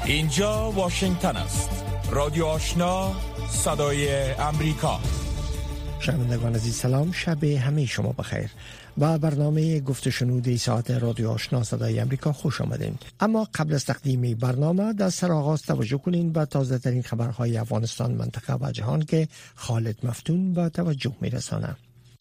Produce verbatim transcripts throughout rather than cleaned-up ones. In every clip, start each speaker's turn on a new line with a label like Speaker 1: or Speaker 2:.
Speaker 1: اینجا واشنگتن است. رادیو آشنا، صدای امریکا.
Speaker 2: شنوندگان عزیز سلام، شب همه شما بخیر. با برنامه گفت و شنود ساعت رادیو آشنا صدای امریکا خوش آمدین. اما قبل از تقدیم برنامه در سرآغاز توجه کنین به تازه ترین خبرهای افغانستان، منطقه و جهان که خالد مفتون به توجه میرسانه.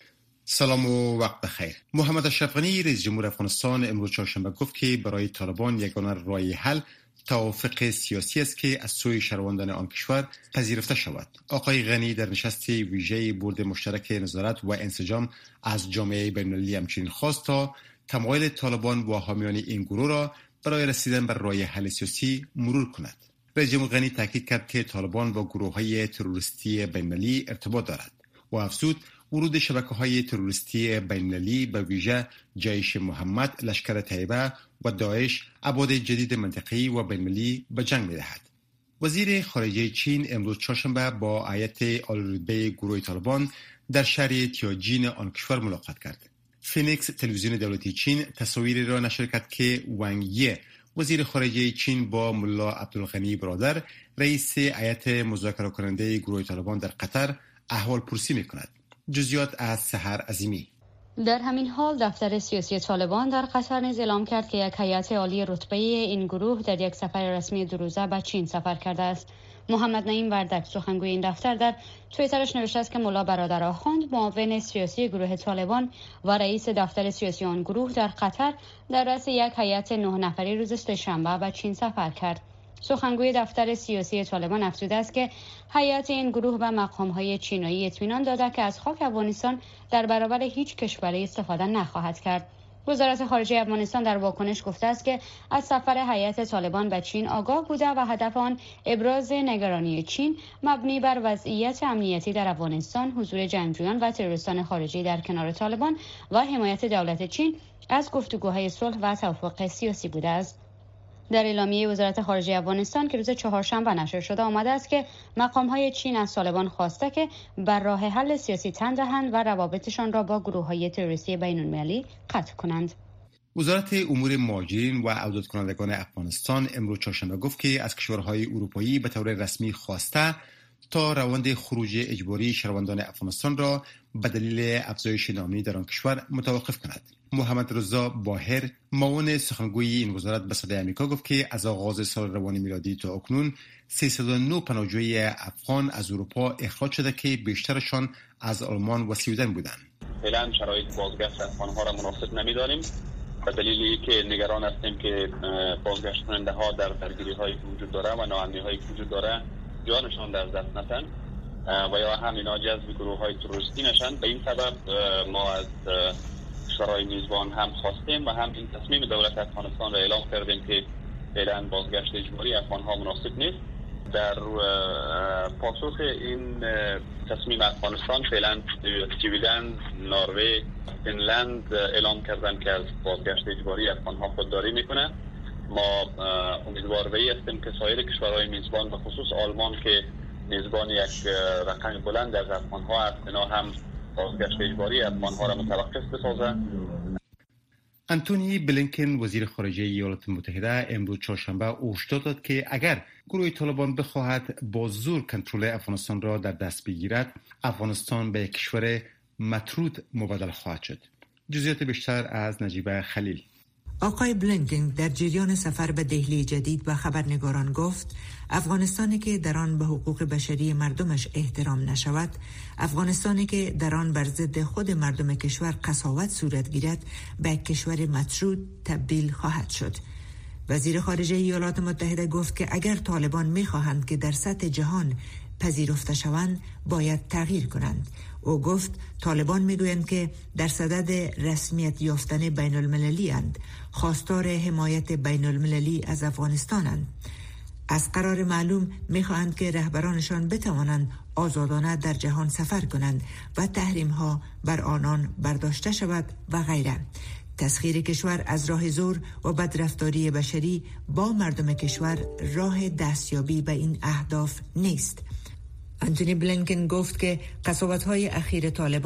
Speaker 3: سلام و وقت بخیر. محمد اشرف غنی رئیس جمهور افغانستان امروز چهارشنبه گفت که برای طالبان یگانه راه حل توافق سیاسی است که از سوی شهروندان آن کشور پذیرفته شود. آقای غنی در نشست ویژه بورد مشترک نظارت و انسجام از جامعه بین‌المللی همچنین خواست تا تمایل طالبان و حامیان این گروه را برای رسیدن بر راه حل سیاسی مرور کند. رئیس جمهور غنی تاکید کرد که طالبان با گروه‌های تروریستی بین‌المللی ارتباط دارد و افزود ورود شبکه‌های تروریستی بین‌المللی به ویژه جیش محمد، لشکر طیبه و داعش ابعاد جدید منطقه‌ای و بین‌المللی به جنگ می‌دهد. وزیر خارجه چین امروز چهارشنبه با هیئت عالی‌رتبه گروه طالبان در شهر تیاجین آن کشور ملاقات کرد. فینیکس تلویزیون دولتی چین تصاویری را نشر کرد که وانگ یی وزیر خارجه چین با ملا عبدالغنی برادر رئیس هیئت مذاکره کننده گروه طالبان در قطر احوال پرسی می‌کند. جزئیات از سحر عظیمی.
Speaker 4: در همین حال دفتر سیاسی طالبان در قطر نیز اعلام کرد که یک هیئت عالی رتبه این گروه در یک سفر رسمی دو روزه به چین سفر کرده است. محمد نعیم وردک سخنگوی این دفتر در توییترش نوشته است که ملا برادر آخوند معاون سیاسی گروه طالبان و رئیس دفتر سیاسی آن گروه در قطر در رأس یک هیئت نه نفری روز سه‌شنبه به چین سفر کرد. سخنگوی دفتر سیاسی طالبان افزوده است که هیئت این گروه به مقام‌های چینایی اطمینان داده که از خاک افغانستان در برابر هیچ کشوری استفاده نخواهد کرد. وزارت خارجه افغانستان در واکنش گفته است که از سفر هیئت طالبان به چین آگاه بوده و هدف آن ابراز نگرانی چین مبنی بر وضعیت امنیتی در افغانستان، حضور جنگجویان و تروریستان خارجی در کنار طالبان و حمایت دولت چین از گفتگوهای صلح و توافق سیاسی بوده است. در اعلامیه وزارت خارجه افغانستان که روز چهارشنبه نشر شده آمده است که مقام‌های چین از طالبان خواسته که بر راه حل سیاسی تن دهند و روابطشان را با گروه‌های تروریستی بین‌المللی قطع کنند.
Speaker 3: وزارت امور مهاجرین و عودت کنندگان افغانستان امروز چهارشنبه گفت که از کشورهای اروپایی به طور رسمی خواسته تا روند خروج اجباری شهروندان افغانستان را به دلیل افزایش ناامنی در آن کشور متوقف کند. محمد رضا باهر معاون سخنگوی این وزارت به صدای آمریکا گفت که از آغاز سال روان میلادی تا اکنون سیصد و نه پناهجوی افغان از اروپا اخراج شده که بیشترشان از آلمان و سوئدن بودند.
Speaker 5: فعلا شرایط بازگشت افغان‌ها را مناسب نمی‌دانیم به دلیلی که نگران هستیم که بازگشت کننده‌ها در درگیری‌هایی که وجود داره و ناامنی‌هایی که وجود داره جانشان در دست نتن و یا هم اینا جذب گروه‌های تروریستی نشن. به این سبب ما از کشورهای میزبان هم خواستیم و هم این تصمیم دولت افغانستان را اعلام کردیم که فعلا بازگشت اجباری افغان‌ها مناسب نیست. در پاسخ این تصمیم افغانستان فعلا سوئدن، نروژ، فنلند اعلام کردن که از بازگشت اجباری افغان‌ها خودداری میکنه. ما امیدوار به این هستیم که سایر کشورهای میزبان به خصوص آلمان که میزبان یک رقم بلند از افغان‌ها است اینا هم بازگشت اجباری افغان‌ها را متوقف بسازه.
Speaker 3: انتونی بلینکن وزیر خارجه ایالات متحده امروز چهارشنبه هشدار داد که اگر گروه طالبان بخواهد با زور کنترل افغانستان را در دست بگیرد، افغانستان به یک کشور مطرود مبادله خواهد شد. جزئیات بیشتر از نجیبه خلیل.
Speaker 6: آقای بلینکن در جریان سفر به دهلی جدید به خبرنگاران گفت افغانستانی که در آن به حقوق بشری مردمش احترام نشود، افغانستانی که در آن بر ضد خود مردم کشور قساوت صورت گیرد، به کشور مطرود تبدیل خواهد شد. وزیر خارجه ایالات متحده گفت که اگر طالبان می‌خواهند که در سطح جهان پذیرفته شوند، باید تغییر کنند. او گفت طالبان میگویند که در صدد رسمیت یافتن بین المللی اند، خواستار حمایت بین المللی از افغانستان اند. از قرار معلوم میخواهند که رهبرانشان بتوانند آزادانه در جهان سفر کنند و تحریم ها بر آنان برداشته شود و غیره. تسخیر کشور از راه زور و بدرفتاری بشری با مردم کشور راه دستیابی به این اهداف نیست. انتونی بلینکن گفت که قساوت‌های اخیر طالبان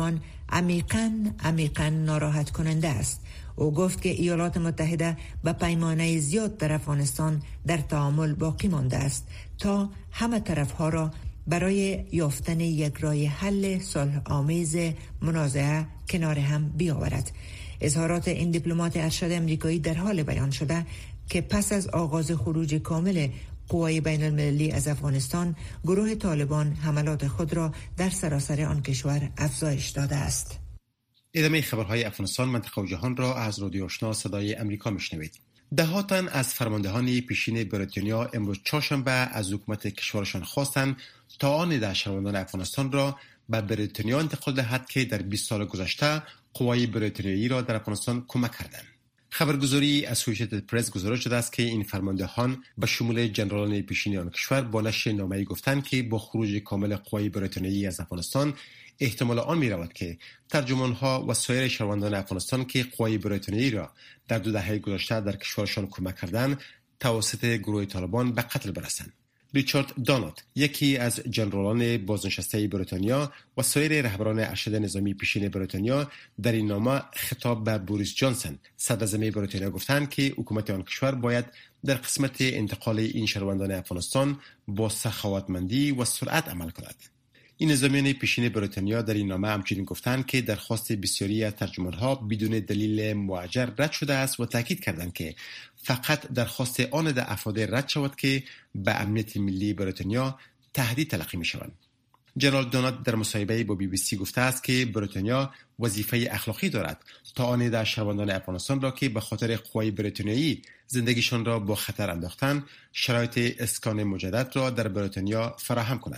Speaker 6: عمیقاً عمیقاً ناراحت کننده است. او گفت که ایالات متحده به پیمانه زیاد در افغانستان در تعامل باقی مانده است تا همه طرفها را برای یافتن یک راه حل صلح آمیز منازعه کنار هم بیاورد. اظهارات این دیپلمات ارشد امریکایی در حال بیان شده که پس از آغاز خروج کامل قوای بین المللی از افغانستان، گروه طالبان حملات خود را در سراسر آن کشور افزایش داده است.
Speaker 3: ادامه خبرهای افغانستان، منطقه و جهان را از رادیو آشنا صدای امریکا میشنوید. ده تن از فرماندهان پیشین بریتانیا امروز چهارشنبه از حکومت کشورشان خواستند تا آن ده شهروندان افغانستان را به بریتانیا انتقال دهد که در بیست سال گذشته قوای بریتانیایی را در افغانستان کمک کردند. خبرگزاری اسوسییتد پرس گزارش داده است که این فرماندهان به شمول جنرالان پیشین آن کشور با نشر نامه‌ای گفتند که با خروج کامل قوای بریتانیایی از افغانستان احتمال آن می رود که ترجمانها و سایر شهروندان افغانستان که قوای بریتانیایی را در دو دهه گذشته در کشورشان کمک کردند توسط گروه طالبان به قتل برسند. ریچارد دانات، یکی از جنرالان بازنشسته بریتانیا و سایر رهبران ارشد نظامی پیشین بریتانیا، در این نامه خطاب به بوریس جانسون صدراعظم بریتانیا گفتند که حکومت آن کشور باید در قسمت انتقال این شهروندان افغانستان با سخاوتمندی و سرعت عمل کند. این نظامیان پیشین بریتانیا در این نامه همچنین گفتند که درخواست بسیاری از ترجمانها بدون دلیل معجر رد شده است و تاکید کردند که فقط درخواست آن ده افراد رد شود که به امنیت ملی بریتانیا تهدید تلقی می شوند. جنرال دونات در مصاحبه با بی بی سی گفته است که بریتانیا وظیفه اخلاقی دارد تا آن ده شهروندان افغانستان را که به خاطر قوای بریتانیایی زندگیشان را با خطر انداختند شرایط اسکان مجدد را در بریتانیا فراهم کند.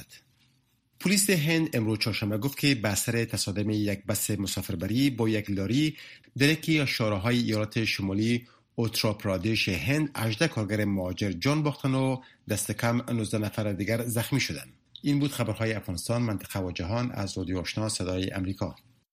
Speaker 3: پلیس هند امروز چهارشنبه گفت که به اثر تصادم یک بس مسافربری با یک لاری در یکی از شهرهای ایالت شمالی اوترا پرادش هند هجده کارگر مهاجر جان باختند و دست کم نوزده نفر دیگر زخمی شدند. این بود خبرهای افغانستان، منطقه و جهان از رادیو آشنا صدای امریکا.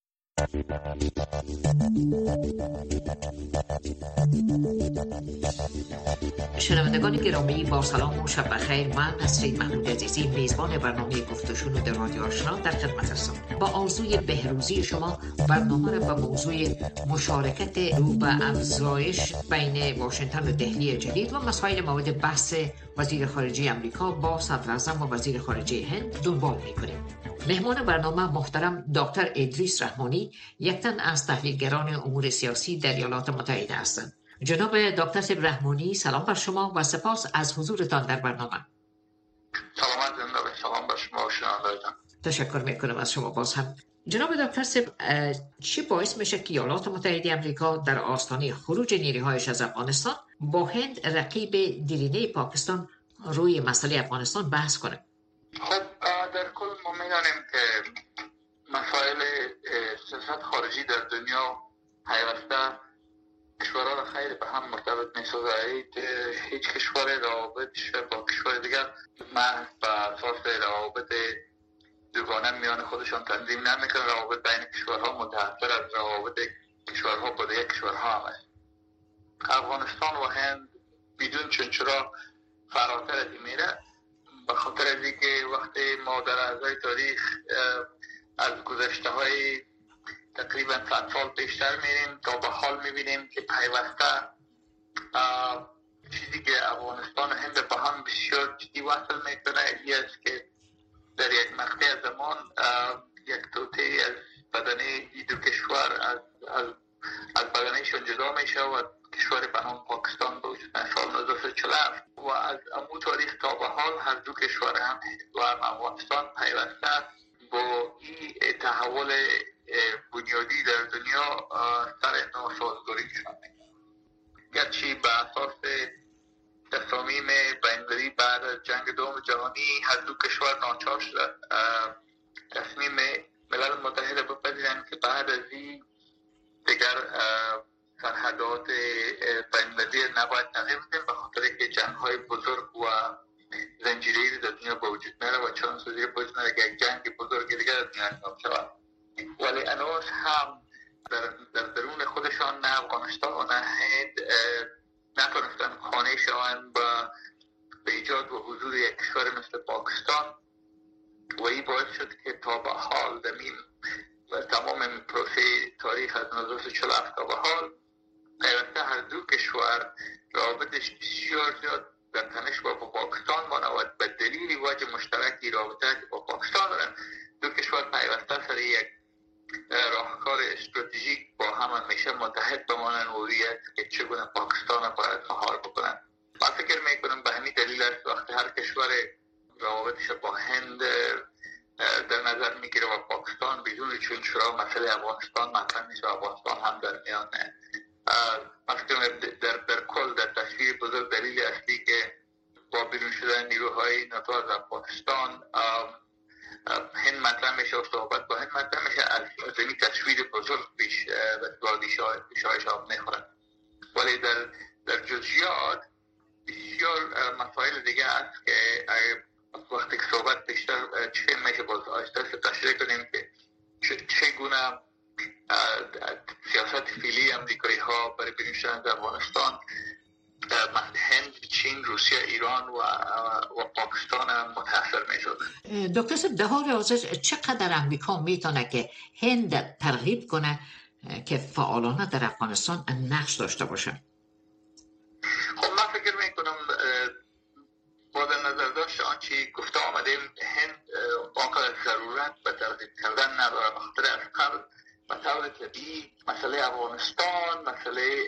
Speaker 6: شنوندگان گرامی، با سلام و شب بخیر. من نسرین محمود عزیزی، میزبان برنامه گفتگو در رادیو آشنا در خدمت هستم. با آرزوی بهروزی شما برنامه را به موضوع مشارکت رو به افزایش بین واشنگتن و دهلی جدید و مسائل مورد بحث وزیر خارجه امریکا با صدراعظم و وزیر خارجه هند دنبال می‌کنیم. مهمان برنامه محترم دکتر ادریس رحمانی، یک تن از تحلیلگران امور سیاسی در ایالات متحده هستند. جناب دکتر رحمانی، سلام بر شما و سپاس از حضورتان در برنامه.
Speaker 7: سلامت زنده باشید. سلام بر شما و شنوندگان.
Speaker 6: تشکر میکنم از شما باز هم. جناب دکتر، چی باعث میشه که ایالات متحده آمریکا در آستانه خروج نیروهایش از افغانستان با هند رقیب دیرینه پاکستان روی مسئله افغانستان بحث کنه؟
Speaker 7: خب در کل ما می‌دانیم که مسائل سیاست خارجی در دنیا پیوسته کشورها را خیلی به هم مرتبط می‌سازد. هیچ کشور روابطش با کشور دیگر محض بر اساس روابط دوگانه میان خودشان تنظیم نمی‌کنند. روابط بین کشورها متأثر از روابط کشورها با دیگر کشورها هم است. افغانستان و هند بدون چنچرا فراتر از این میره، به خاطر از اینکه وقتی ما در عرصه تاریخ از گذشته های تقریبا صد سال بیشتر میریم تا به حال میبینیم که پیوسته چیزی که افغانستان و هند به هم بسیار جدی وصل میکنه این است که در یک مقطع زمان یک توطئه از بدنه این دو کشور از از از بدنهشون جدا میشه و کشور به نام پاکستان به وجود میاد سال نوزده صد و چهل و هفت و از امو تاریخ تا به حال هر دو کشور هم و افغانستان پیوسته با این تحول بنیادی در دنیا سر ناسازگاری شده. گرچه به اساس تصامیم بین‌المللی بعد از جنگ دوم جهانی هر دو کشور ناچار شده تصمیم ملل متحد بپذیرند که بعد از این دیگر سرحدات بین‌المللی نباید تغییر بدیم، به خاطر که جنگ‌های بزرگ و زنجیره‌ای در دنیا به وجود میاره و چون سوزی باید میاره که یک جنگ بزرگ دیگر در دنیا انجام شود. ولی انوش هم در, در درون خودشان نه افغانستان و نه هند نتونستن خانه شوند و به ایجاد و حضور یک کشور مثل پاکستان و این باعث شد که تا به حال دمین تمام این پروسه تاریخ از هزار و نهصد و چهل و هفت تا به حال پیوسته هر دو کشور رابطش بسیار زیاد در تنش با پاکستان مانود به دلیل وجه مشترکی رابطه که با پاکستان دارن. دو کشور پیوسته سر یک راهکار استراتژیک با هم همیشه متحد بمانن و روی که چگونه پاکستان باید مهار بکنن. من فکر میکنم به همین دلیل است وقتی هر کشور روابطش با هند در نظر میگیره و پاکستان بدون چون چرا مسئله افغانستان مطرح میشه، افغانستان هم در میان من فکر در در کل در تصویر بزرگ دلیل اصلی که با بیرون شدن نیروهای ناتو از افغانستان هند مطرح میشه و صحبت با هند مطرح میشه از این تصویر بزرگ پیش به شایش آب میخورن. ولی در در جزئیات بسیار مسائل دیگه هست که وقتی که صحبت بیشتر چه میشه باز آیسته تشریح کنیم که چگونه سیاست فعلی امریکایی ها برای بیرون شدن از افغانستان هند، چین، روسیه، ایران و و پاکستان متاثر میشد.
Speaker 8: دکتر صاحب در حال حاضر چقدر امریکا میتونه که هند ترغیب کنه که فعالانه در افغانستان نقش داشته باشه؟
Speaker 7: خب من فکر میکنم با در نظر داشت آنچه گفته آمدیم هند آنقدر ضرورت به ترغیب کردن نداره بخاطر از قبل به طور طبیعی مسئله افغانستان، مسئله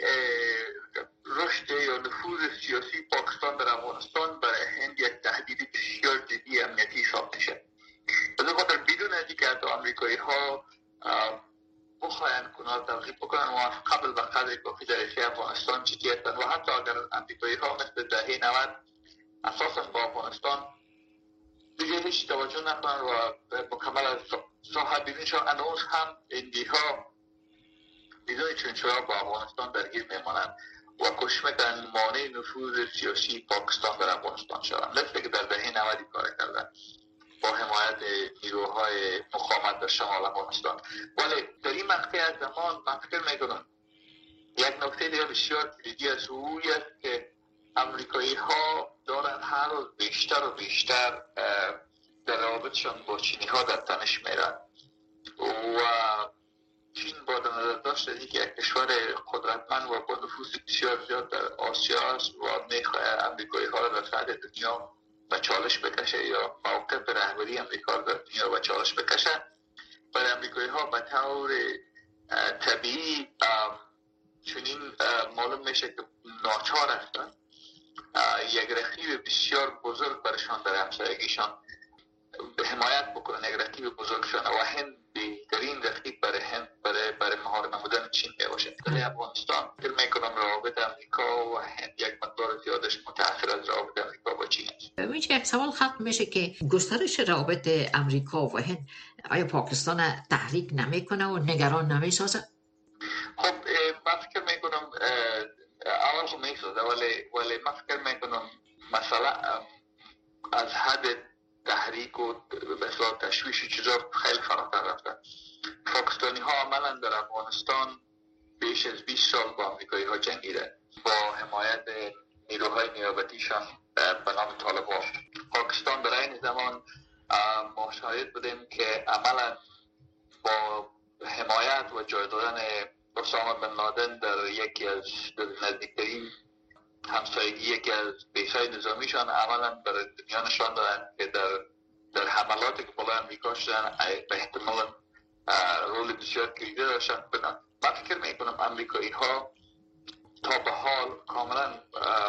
Speaker 7: رشد یا نفوذ سیاسی پاکستان در افغانستان برای هند یک تهدید بسیار جدی امنیتی حساب میشه. از این خاطر بدون از اینکه حتی آمریکایی ها بخواهند کنار ترغیب بکنن و از قبل به قدر کافی در افغانستان جدی هستند و حتی اگر آمریکایی ها مثل دهه نود اساسا با افغانستان دیگه هیچ توجه نکنن و مکمل ساحه بیرونشان انوز هم هندی ها بدون چونچرا با افغانستان درگیر میمانند و کوشش میکنن مانع نفوذ سیاسی پاکستان در افغانستان شوند. مثل که در دهه نود کار کردن با حمایت نیروهای مقاومت در شمال افغانستان. ولی در این مقطع از زمان من فکر میکنم یک نکته دیگه بسیار کلیدی است و اوی است که امریکایی ها دارن هر روز بیشتر و بیشتر در روابطشان با چینی ها در تنش میرن و چین با در نظر داشت از اینکه یک کشور قدرتمند و با نفوذ بسیار زیاد در آسیا است و میخواه امریکایی ها را در سطح دنیا به چالش بکشه یا موقف رهبری امریکا در دنیا به چالش بکشه. برای امریکایی ها به طور طبیعی چنین معلوم میشه که ناچار هستند یک رقیب بسیار بزرگ برشان در همسایگیشان به حمایت بکنن، یک رقیب بزرگشان و هند بهترین رقیب برای هند برای برای مهار نمودن چین میباشه. برای افغانستان فکر میکنم روابط امریکا و هند یک مقدار زیادش متأثر از روابط امریکا با چین است.
Speaker 8: اینجا یک سوال ختم میشه که گسترش روابط امریکا و هند آیا پاکستان تحریک نمیکنه و نگران نمیسازه؟
Speaker 7: خب من فکر میکنم اول خب میسازه ولی ولی من فکر میکنم مثلا از حد تحریک و بسیار تشویش چیزا خیلی فراتر رفته. پاکستانی ها عملا در افغانستان بیش از بیست سال با امریکایی ها جنگیدن با حمایت نیروهای نیابتیشان به نام طالبان. پاکستان در این زمان ما شاهد بودیم که عملا با حمایت و جای دادن اسامه بن لادن در یکی از نزدیکترین همسایگی یکی از بیسای نظامیشان عملا برای دنیا نشان دادن که در در حملاتی که بالا امریکا شدن به احتمال رول بسیار کلیدی داشتن. من فکر میکنم امریکایی ها تا به حال کاملا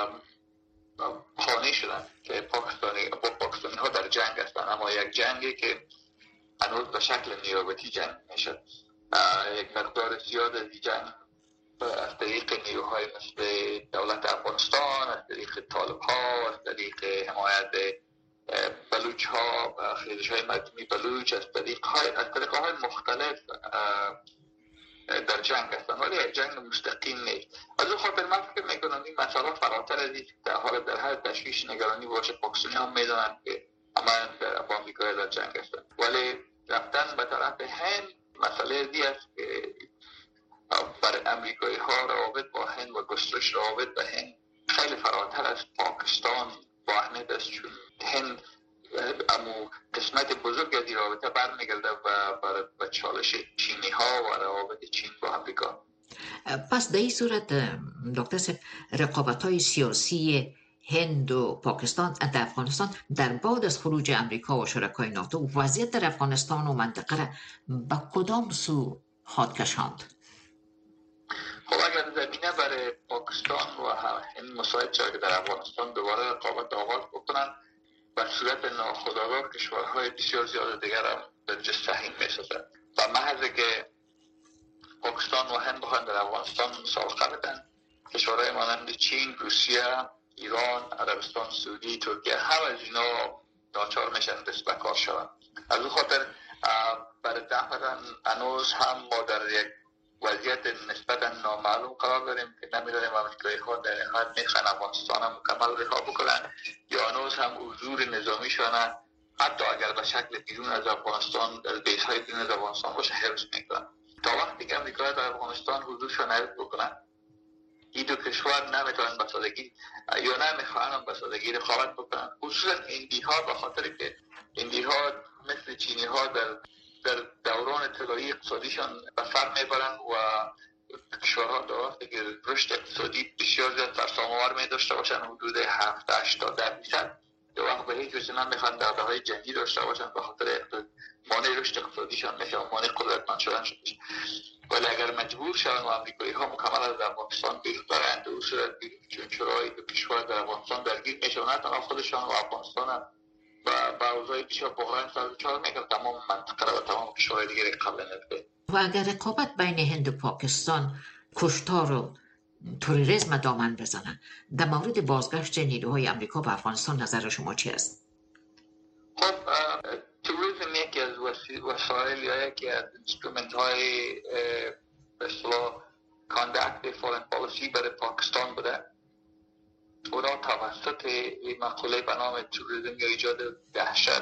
Speaker 7: خانه شدن که پاکستانی با پاکستانی ها در جنگ هستن، اما یک جنگی که هنوز به شکل نیابتی جنگ میشد. یک مقدار زیاد از این جنگ از طریق نیروهای مثل دولت افغانستان، از طریق طالب ها، از طریق حمایت بلوچ ها، خیزش های مردمی بلوچ، از طریق های از طریق های مختلف در جنگ هستن ولی یک جنگ مستقیم نیست. از اون خاطر من فکر میکنم این مسئله فراتر از این در حال در هر تشویش نگرانی باشه. پاکستانی هم میدونن که عملا با امریکا در جنگ هستن ولی رفتن به طرف هند مسئله دی است که برای امریکایی ها روابط با هند و گسترش روابط با هند خیلی فراتر از پاکستان با اهمیت است، چون هند امو قسمت بزرگ از این رابطه برمیگرده و به چالش چینی ها و روابط چین با امریکا.
Speaker 8: پس در این صورت دکتر صاحب رقابت های سیاسی هند و پاکستان در افغانستان در بعد از خروج امریکا و شرکای ناتو وضعیت در افغانستان و منطقه را به کدام سو خواهد کشاند؟
Speaker 7: خب اگر زمینه برای پاکستان و هند مساعد شد که در افغانستان دوباره رقابت آغاز بکنن، به صورت ناخودآگاه کشورهای بسیار زیاد دیگر هم در جستحیم می‌سازد و محض که پاکستان و هند بخواهند در افغانستان مسابقه بدن، کشورهای مانند چین، روسیه، ایران، عربستان سعودی، ترکیه همه از اینا ناچار میشن دست به کار شوند. از اون خاطر برای دفعه هنوز هم ما در یک وضعیت نسبتا نامعلوم قرار داریم که نمیدونیم امریکایی ها در این حد میخوان افغانستان هم مکمل رها بکنن یا هنوز هم حضور نظامی شدن، حتی اگر به شکل بیرون از افغانستان در بیس های بیرون از افغانستان باشه حفظ میکنن. تا وقتی که امریکایی در افغانستان حضورشون حفظ بکنن، این دو کشور نمیتونن به سادگی یا نمیخوان به سادگی رقابت بکنن، خصوصا هندی ها، به خاطر که هندی ها مثل چینی ها در در دوران طلایی اقتصادیشان به سر میبرن و کشورها درسته که رشد اقتصادی بسیار زیاد فرسام‌آور می داشته باشن، حدود هفت هشتاد درصد، در وقت به هیچ وجه نمیخوان دغدغه های جنگی داشته باشن به خاطر مانع رشد اقتصادیشان میشه و مانع قدرتمند شدن شده. ولی اگر مجبور شدن و امریکایی ها مکمل از افغانستان بیرون برند، در اون صورت چون چرای کشور در افغانستان درگیر میشه و نه تنها خودشان و افغانستان هم و با اوضاع بسیار بحران سازوچار میکرد تمام منطقه و تمام کشورهای دیگری قبل نبوده.
Speaker 8: و اگر رقابت بین هند و پاکستان کشتار و تروریسم دامن بزنن، در مورد بازگشت نیروهای امریکا به افغانستان نظر شما چی است؟
Speaker 7: خب تروریسم یکی از وسایل یا یکی از اینسترومنت های به اصطلاح کاندکت فورن پالیسی برای پاکستان بوده. اونا توسط مقوله به نام تروریسم یا ایجاد دهشت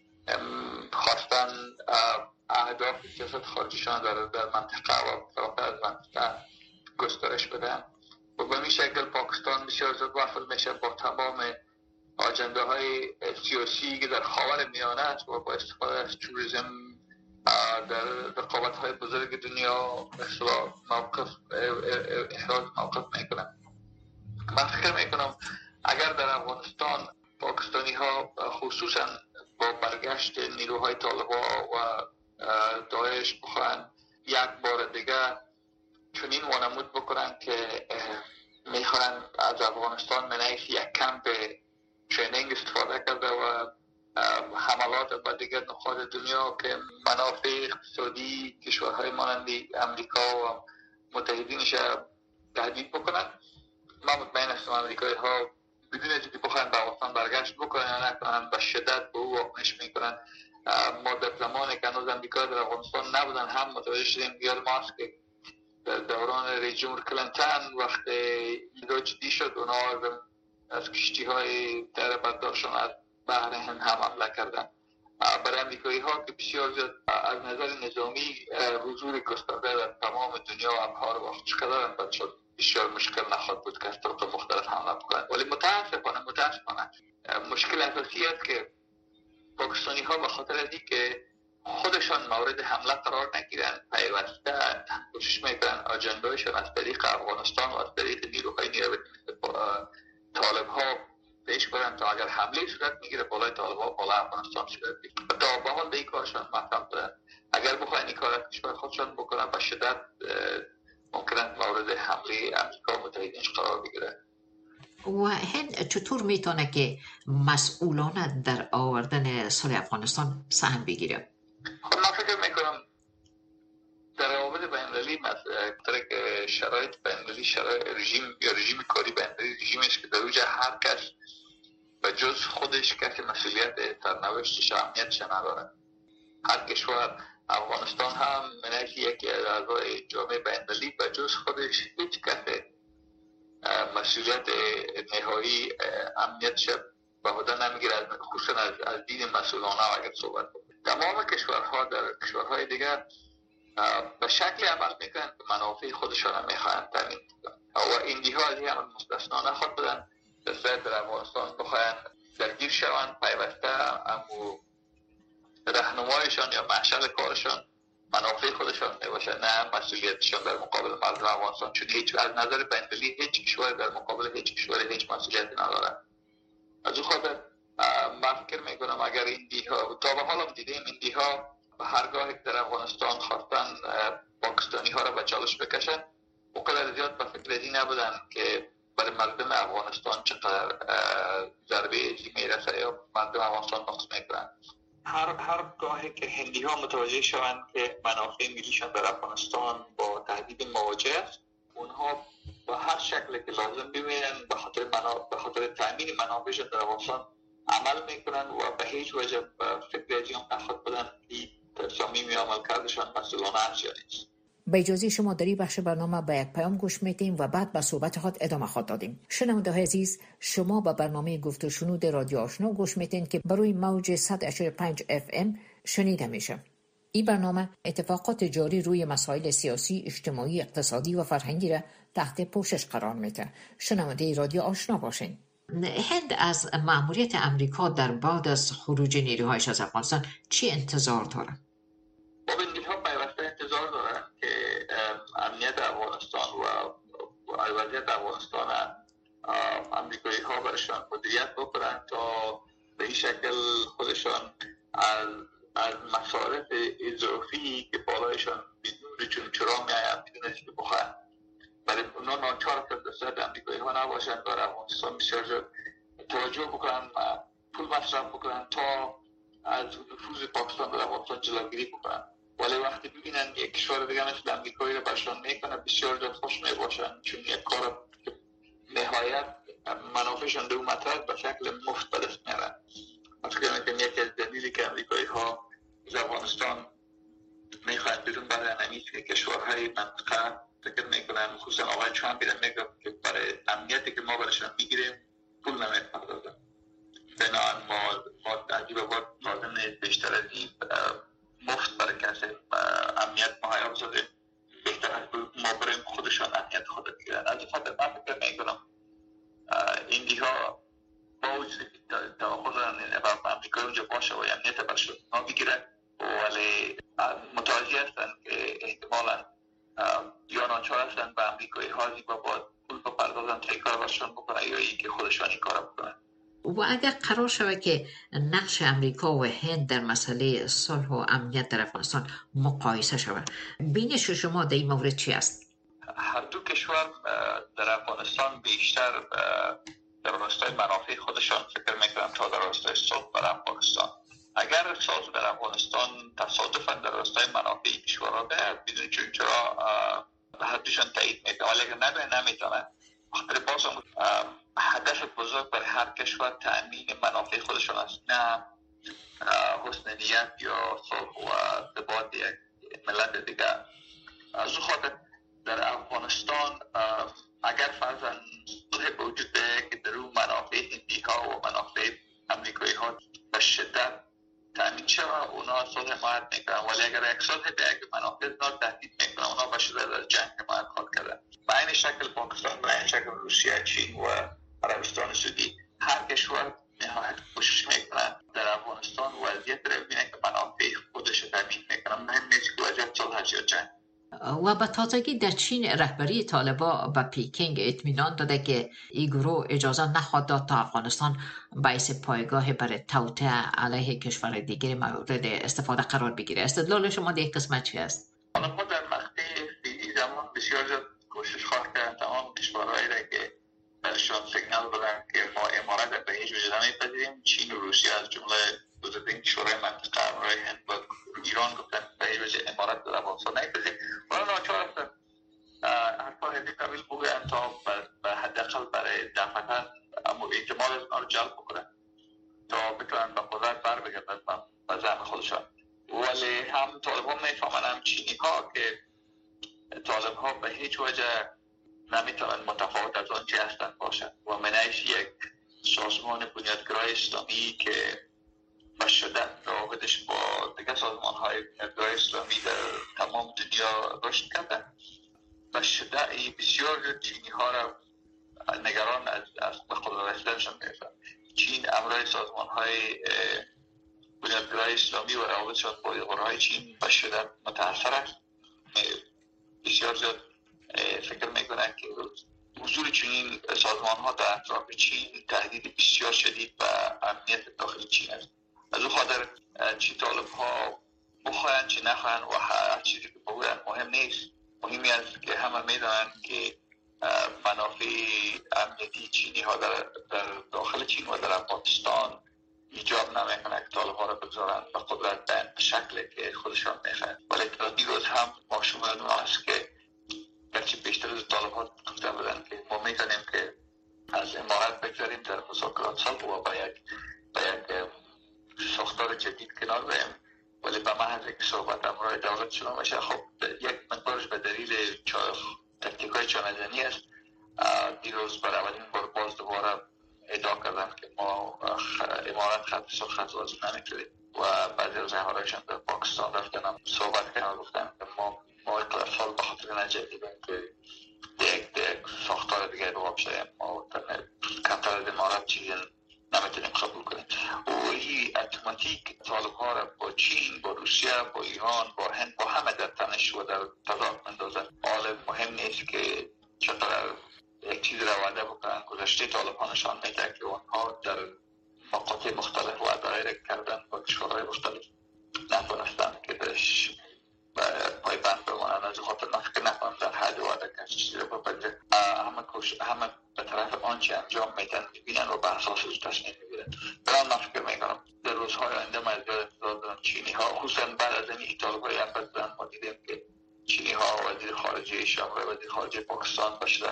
Speaker 7: خواستن اهداف سیاست خارجیشان در در منطقه و فراتر از منطقه گسترش بدن و به این شکل پاکستان بسیار زود وصل میشه با تمام آجنده های سیاسی که در خاور میانه است و با استفاده از تروریسم در رقابت های بزرگ دنیا مثلا موقف احراز موقف میکنن. من فکر میکنم اگر در افغانستان پاکستانی ها خصوصا با برگشت نیروهای طالبان و داعش بخواهند یک بار دیگه چنین وانمود بکنن که میخواهند از افغانستان منعیف یک کمپ ترینینگ استفاده کرده و حملات به دیگر نقاط دنیا که منافع اقتصادی کشورهای مانندی امریکا و متحدینش تهدید بکنن. من مطمئن هستم امریکایی ها بدون از اینکه بخواهند به افغانستان برگشت بکنن یا نکنن به شدت به او واکنش میکنن. ما در زمانی که هنوز امریکا در افغانستان نبودن هم متوجه شدیم بیار ماست که در دوران رئیس جمهور کلینتون وقتی ایده جدی شد اونا از کشتی های در برداشتن از بحر هند هم حمله کردن. برای امریکایی ها که بسیار زیاد از نظر نظامی حضور گسترده در تمام دنیا و ابحار وقت کردن بعد شد بسیار مشکل نخواهد بود که از طرق مختلف حمله بکنند. ولی متاسفانه متاسفانه مشکل اساسی است که پاکستانی ها به خاطر از اینکه خودشان مورد حمله قرار نگیرن پیوسته کوشش میکنن آجندهایشان از طریق افغانستان و از طریق نیروهای نیروی طالب ها پیش برن تا اگر حمله صورت میگیره بالای طالب ها بالا افغانستان صورت میگیره. تا به حال به این کارشان مفهم دارن. اگر بخواین این کار کشور خودشان بکنن به شدت ممکنه مورد حمله امریکا و متحدینش قرار بگیره.
Speaker 8: و هند چطور میتونه که مسئولانه در آوردن صلح افغانستان سهم بگیره؟
Speaker 7: خب من فکر میکنم در روابط بین‌المللی مثلا که شرایط بین‌المللی شرایط رژیم یا رژیم کاری بین‌المللی رژیمی است که در اوج هر کس به جز خودش کسی مسئولیت سرنوشتش اهمیتش نداره. هر کشور افغانستان هم منش یکی از اعضای جامعه بین‌المللی به جز خودش هیچ کسی مسئولیت نهایی امنیتش به عهده نمیگیره، خصوصا از, از دید مسئولانه اگر صحبت کنیم. تمام کشورها در کشورهای دیگر به شکلی عمل میکنن که منافع خودشان هم میخواهند تامین کنند و ایندی ها از این عمل مستثنا نخواهد بودن. در صورت در افغانستان بخواهند درگیر شوند پیوسته، اما راهنمایشان یا مشعل کارشان منافع خودشان نباشه، نه مسئولیتشان در مقابل مردم افغانستان، چون هیچ از نظر بین‌المللی هیچ کشور در مقابل هیچ کشور هیچ مسئولیتی نداره. از اون خاطر من فکر میکنم اگر این دیها، تا به حال هم دیدیم این دیها به هرگاهی در افغانستان خواستن پاکستانی ها را به چالش بکشن، اونقدر زیاد به فکر این نبودن که برای مردم افغانستان چقدر ضربه ای میرسه یا مردم افغانستان نقص میکنن. هر هر گاهی که هندی ها متوجه شوند که منافع ملیشان در افغانستان با تهدید مواجه است، اونها با هر شکلی که لازم ببینن به خاطر منافع به خاطر تامین منافعشان در افغانستان عمل میکنن و به هیچ وجه فکر از این نخواهد بدن که تصامیم عمل کردشان مسئولانه است یا نیست.
Speaker 6: به اجازه شما در این بخش برنامه به یک پیام گوش میدیم و بعد به صحبت خود ادامه خواهد دادیم. شنونده های عزیز، شما به برنامه گفت و شنود رادیو آشنا گوش میدین که بروی موج صد و هشتاد و پنج اف ام شنیده میشه. این برنامه اتفاقات جاری روی مسائل سیاسی، اجتماعی، اقتصادی و فرهنگی را تحت پوشش قرار میده. شنونده رادیو آشنا باشین.
Speaker 8: هند از مأموریت امریکا در بعد از خروج نیروهایش از افغانستان چی انتظار داره؟
Speaker 7: انتظار دارن که امنیت افغانستان و وضعیت افغانستان امریکایی ها برشان مدیریت بکنن تا به این شکل خودشان از از مصارف اضافی که بالایشان بدون چون چرا میایم بدون که بخواهن برای اونا ناچار که دست امریکایی ها نباشن در افغانستان بسیار توجه بکنن، پول مصرف بکنن تا از نفوذ پاکستان در افغانستان جلوگیری بکنن. ولی وقتی ببینن یک کشور دیگه مثل امریکایی رو برشان میکنه بسیار جد خوش میباشن، چون یک کار نهایت منافعشان دو مطرح به شکل مفت به دست میارن. من فکر میکنم یکی از دلیلی که امریکایی ها از افغانستان میخواهند بیرون برای نمیست که کشورهای منطقه فکر میکنن، خصوصا آقای ترامپ بیرون میگه که برای امنیتی که ما برشان میگیریم پول نمیپردازن. بنابراین ما ما عجیبه باید لازم نیست بیشتر از این مفت برای کسی امنیت مهیا بسازیم، بهتر از ما بریم خودشان امنیت خود بگیرن. از این خاطر من فکر میکنم ایندی ها با وجود توقع دارن و امریکا اونجا باشه و امنیت برشون ما بگیرن، ولی متوجه هستن که احتمالا یا ناچار هستن به امریکایی ها زیبا باید پول بپردازن تا این کار برشون بکنن یا این که خودشان این کار بکنن.
Speaker 8: و اگر قرار شود که نقش امریکا و هند در مسئله صلح و امنیت در افغانستان مقایسه شود، بینش شما در این مورد چی است؟
Speaker 7: هر دو کشور در افغانستان بیشتر در راستای منافع خودشان فکر میکنم تا در راستای صلح در افغانستان. اگر صلح در افغانستان تصادفاً در راستای منافع کشورها بیاد بدون چون چرا هر دوشان تایید میکنه، ولی اگر نباید نمیتونن خاطر بازم هدف بزرگ برای هر کشور تأمین منافع خودشون است، نه حسن نیت یا صلح و ثبات یک ملت دیگر. از اون خاطر در افغانستان اگر فرضاً صلح وجود بیاید که در اون منافع هندی ها و منافع امریکایی ها به شدت تأمین شود، اونا صلح حمایت میکنن، ولی اگر یک صلح بیاید که منافع اونا تهدید میکنن، اونا به شدت از جنگ حمایت خواهد کردن. به این شکل پاکستان، به این شکل روسیه، چین و عربستان سعودی، هر کشور نهایت کوشش میکنن در افغانستان وضعیت رو ببینن که منافع خودش رو تامین میکنن، مهم نیست که وضعیت صلح یا جنگ.
Speaker 8: و به تازگی در چین رهبری طالبان به پیکنگ اطمینان داده که این گروه اجازه نخواهد داد تا افغانستان باعث پایگاه برای توطئه علیه کشور دیگر مورد استفاده قرار بگیره. استدلال شما در یک قسمت چی است؟
Speaker 7: ما در مقطع فعلی زمان بسیار زیاد کوشش خواهد کرد تمام کشورهایی را که برشان سیگنال بدن که ما امارت به هیچ وجه نمیپذیریم. چین و روسیه از جمله بزرگترین کشورهای منطقه همراه هند و ایران گفتن به هیچ وجه امارت در افغانستان نمیپذیریم. ولی ناچار هستن حرفا هزی قبیل بگوین تا به حداقل برای دفعتن اعتماد از اونا رو جلب بکنن تا بتونن به قدرت بر بگردن به زعم خودشان. ولی هم طالب ها میفهمن هم چینی ها که طالب ها به هیچ وجه نمیتونن متفاوت از آن چی هستن باشن و منعش یک سازمان بنیادگرای اسلامی که به شدت رابطش با دیگه سازمان های بنیادگرای اسلامی در تمام دنیا رشد کرده. به شدت بسیار چینی ها را نگران از, از به خود رسیدنشان میرسن. چین امروز برای سازمان های بنیادگرای اسلامی و روابطشان با ایغورهای چین به شدت متاثر است. بسیار زیاد فکر میکنند که حضور چنین سازمان ها در اطراف چین تهدید بسیار شدید به امنیت داخل چین است. از او خاطر چی طالب ها بخواهند چی نخواهند و هر چیزی که بگویند مهم نیست. مهمی است که همه میدانند که منافع امنیتی چینی ها در, در داخل چین و در پاکستان ایجاب نمیکنه که طالب ها را بگذارند به قدرت به شکلی که خودشان میخواهند. ولی تا دیروز هم ما شما یادم است که گرچه بیشتر از طالب ها گفته بودند که ما میتونیم که از امارت بگذاریم در مذاکرات صلح و با یک با یک ساختار جدید کنار بریم، ولی به محض اینکه صحبت امرای دولت شروع میشه خب یک مقدارش به دلیل تکتیک های چانه‌زنی است. دیروز برای اولین بار باز دوباره ادعا کردن که ما امارت خط صلح خط بازی نمیکنیم و بعضی از اهالایشان در پاکستان رفتن هم صحبت کردن و گفتن که ما ما اطلاع سال به خاطر نجدیدیم که یک یک ساختار دیگه رو بابشیم ما کمتر از امارت چیزی نمیتونیم قبول کنیم. و این اتوماتیک طالب ها را با چین، با روسیه، با ایران، با هند، با همه در تنش و در تضاد اندازه. حال مهم نیست که چطور یک چیز را وعده بکنن. گذشته طالب ها نشان میده که آنها در مقاطع مختلف وعده را کردن با کشورهای مختلف نتونستن که درش پای بند بمانند. از خاطر نفکر نکنم در حد وعده که چیزی را بپذیرن. همه همه به طرف آنچه انجام میدن میبینن و به اساس از تصمیم میگیرن. برام نفکر میکنم در روزهای آینده ما از انتظار دارم چینی ها خصوصا بعد از این طالب های اول دارن ما دیدیم که چینی ها وزیر خارجه شام و وزیر خارجه پاکستان باشدن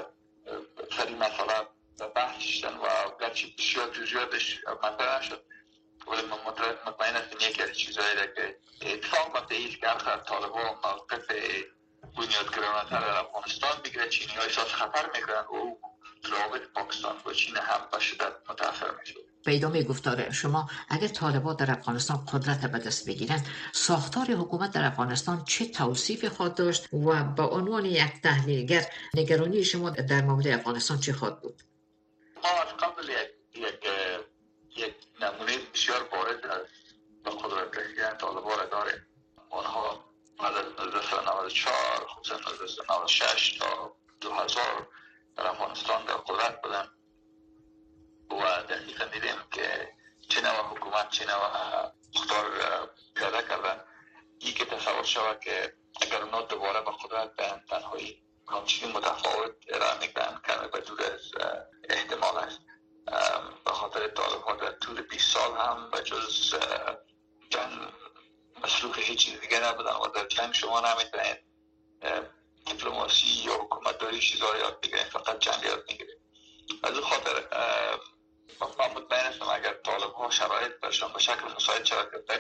Speaker 7: سری مسئله بحث شدن و گرچه بسیار جزئیاتش مطرح نشد ولی من مطمئن هستم یکی از چیزهایی را که اتفاق افتاده است که آخر طالبان موقف بنیادگرایانه در افغانستان بگیره. چینی ها احساس خطر میکنن و روابط پاکستان با چین هم به شدت متاثر میشه.
Speaker 8: به ادامه گفتار شما، اگر طالبان در افغانستان قدرت به دست بگیرند، ساختار حکومت در افغانستان چه توصیف خواهد داشت و با عنوان یک تحلیلگر نگرانی شما در مورد افغانستان چه خواهد بود؟
Speaker 7: ما از قبل یک یک یک نمونه بسیار بارز از به قدرت رسیدن طالبان را داریم. آنها از سال نود و چهار خصوصا از سال نود و شش تا دو هزار در افغانستان در قدرت بودن و دقیقا دیدیم که چه نوع حکومت چه نوع مختار پیاده کردن. ای که تصور شود که اگر اونا دوباره به قدرت بیان تنهایی همچنین متفاوت ارائه میکنن کمی به دور از احتمال است. به خاطر طالب ها در طول بیست سال هم به جز جنگ مسلوک هیچ چیز دیگه نبودن و در جنگ شما نمیتونید دیپلماسی یا حکومت داری چیزها یاد بگیرید، فقط جنگ یاد میگیرید. از اون خاطر من مطمئن هستم اگر طالب ها شرایط برشان به شکل مساعد شود که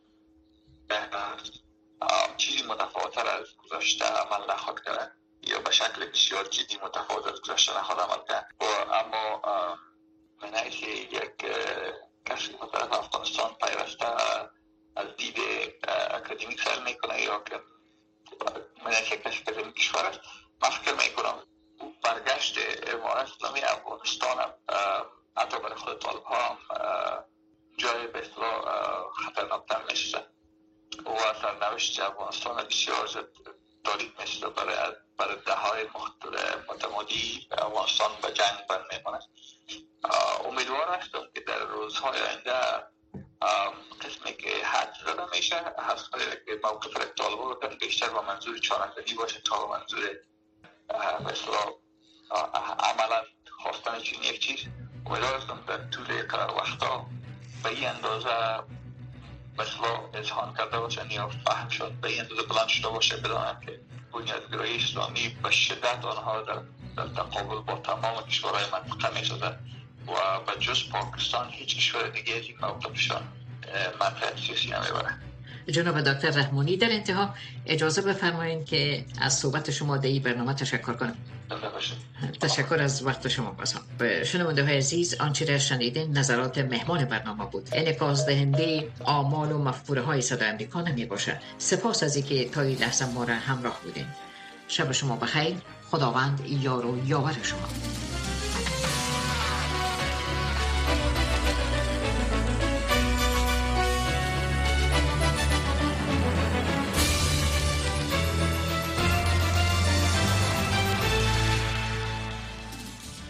Speaker 7: چیزی متفاوتر از گذشته عمل نخواهد کرد یا به شکل بسیار جدی متفاوت از گذشته نخواهد عمل کرد. اما من حیث یک کسی که طرف افغانستان پیوسته از دید اکادمیک سر میکنه یا که من حیث یک کسی که در این کشور است، من فکر میکنم برگشت امارت اسلامی افغانستان هم حتی برای خود طالب ها هم جای به اصطلاح خطرناکتر میشه و سرنوشت افغانستان بسیار دارید مثل برای برای دههای متمادی افغانستان به جنگ بند میماند. امیدوار هستم که در روزهای آینده قسمی که حد زده میشه هست که موقف طالبان بکن بیشتر با منظور چانه‌زنی باشه تا با منظور مثلا عملا خواستن چین یک چیز. امیدوار هستم در طول قرار وقتا به این اندازه مثلا اذهان کرده باشن یا فهم شد به این اندازه بلند شده باشه بدانم که بنیادگرایی اسلامی به شدت آنها در, در تقابل با تمام کشورهای منطقه می شده و به جز پاکستان هیچ کشور دیگه از این موقفشان منفعت سیاسی نمیبره.
Speaker 8: جناب دکتر رحمانی، در انتها اجازه بفرمایید که از صحبت شما در این برنامه تشکر کنم. تشکر از وقت شما. بازم به شنونده های عزیز، آنچه را شنیدین نظرات مهمان برنامه بود. انعکاس دهنده آمال و مفکوره های صدای امریکا نمی باشد. سپاس از اینکه تا این لحظه ما را همراه بودین. شب شما بخیر. خداوند یار و یاور شما.